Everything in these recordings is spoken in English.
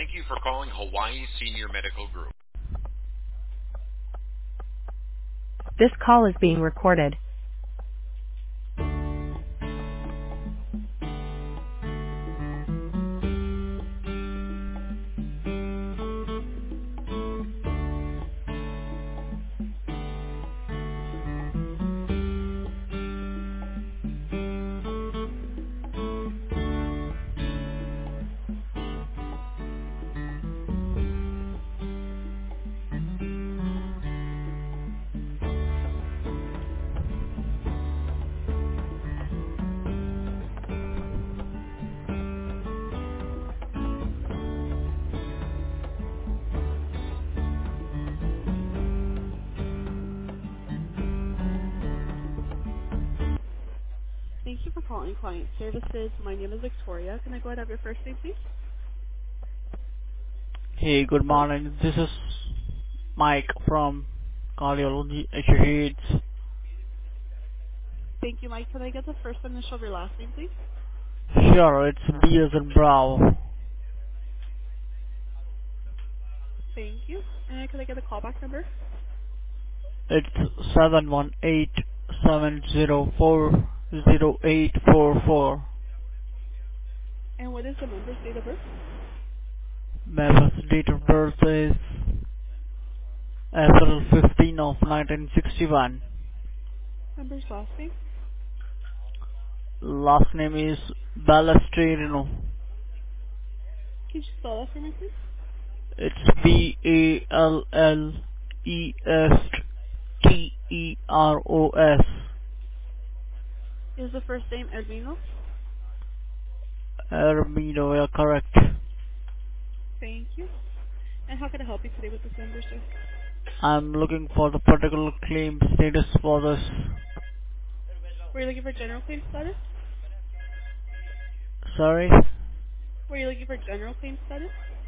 Thank you for calling Hawaii Senior Medical Group. This call is being recorded. Thank you for calling Client Services. My name is Victoria. Can I go ahead and have your first name, please? Hey, good Hello? morning. This is Mike from Cardiology Associates. Thank you, Mike. Can I get the first initial of your last name, please? Sure, it's B as in Bravo. Thank you. And can I get a callback number? It's 718-704-0844. And what is the member's date of birth? Member's date of birth is April 15 of 1961. Member's last name? Last name is Balestrino. Can you spell that for me, please? It's Ballesteiros. Is the first name Edwino? Ermino, yeah, correct. Thank you. And how can I help you today with this member, sir? I'm looking for the particular claim status for this. Were you looking for general claim status? Sorry? Were you looking for general claim status?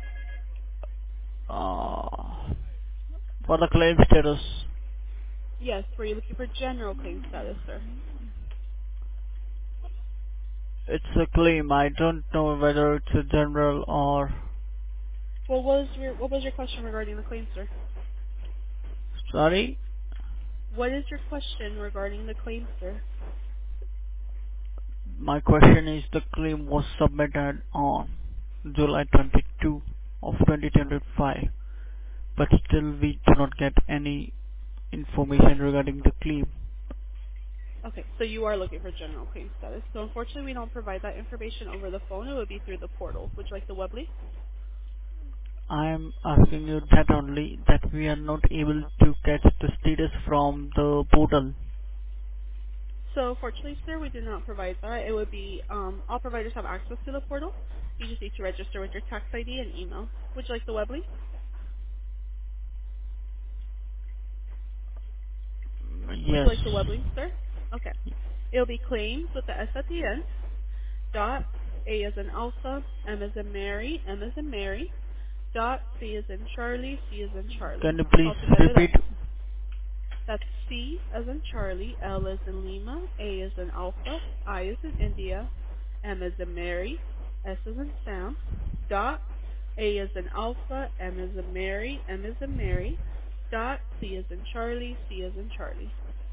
For the claim status. Yes. Were you looking for general claim status, sir? It's a claim. I don't know whether it's a general or... What was your question regarding the claim, sir? Sorry? What is your question regarding the claim, sir? My question is the claim was submitted on July 22 of 2025, but still we do not get any information regarding the claim. Okay, so you are looking for general claim status. So unfortunately, we don't provide that information over the phone. It would be through the portal. Would you like the Webley? I'm asking you that only, that we are not able to catch the status from the portal. So fortunately, sir, we do not provide that. It would be all providers have access to the portal. You just need to register with your tax ID and email. Would you like the Webley? Would you Yes. like the Webley, sir? Okay. It'll be claims with the S at the end. Dot A as in Alpha, M as in Mary, M as in Mary. Dot C as in Charlie, C as in Can Charlie. you please Altogether, repeat? that's C as in Charlie, L as in Lima, A as in Alpha, I as in India, M as in Mary, S as in Sam. Dot A as in Alpha, M as in Mary, M as in Mary. Dot C as in Charlie, C as in Charlie.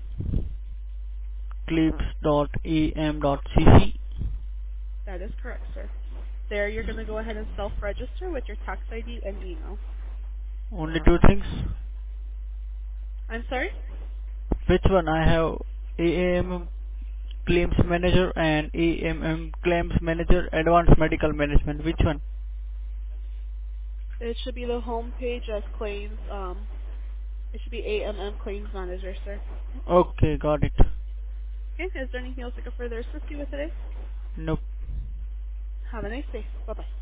Clips.am.cc. That is correct, sir. There, you're going to go ahead and self-register with your tax ID and email. Only two things. I'm sorry? Which one? I have AAM Claims Manager and AMM Claims Manager Advanced Medical Management. Which one? It should be the home page as claims. It should be AMM Claims Manager, sir. Okay, got it. Okay, is there anything else I can further assist you with today? Nope. Have a nice day. Bye-bye.